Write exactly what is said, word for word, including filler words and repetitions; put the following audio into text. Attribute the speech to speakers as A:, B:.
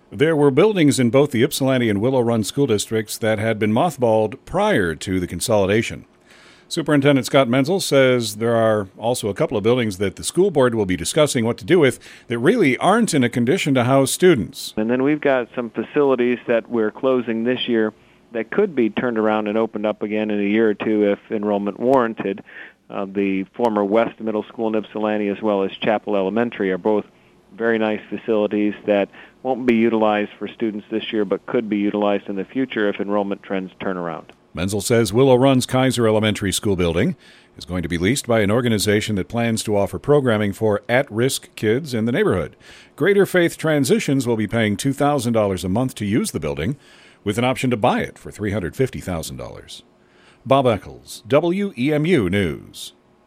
A: There were buildings in both the Ypsilanti and Willow Run school districts that had been mothballed prior to the consolidation. Superintendent Scott Menzel says there are also a couple of buildings that the school board will be discussing what to do with that really aren't in a condition to house students.
B: And then we've got some facilities that we're closing this year that could be turned around and opened up again in a year or two if enrollment warranted. Uh, the former West Middle School in Ypsilanti as well as Chapel Elementary are both very nice facilities that won't be utilized for students this year but could be utilized in the future if enrollment trends turn around.
A: Menzel says Willow Run's Kaiser Elementary School building is going to be leased by an organization that plans to offer programming for at-risk kids in the neighborhood. Greater Faith Transitions will be paying two thousand dollars a month to use the building, with an option to buy it for three hundred fifty thousand dollars. Bob Eccles, W E M U News.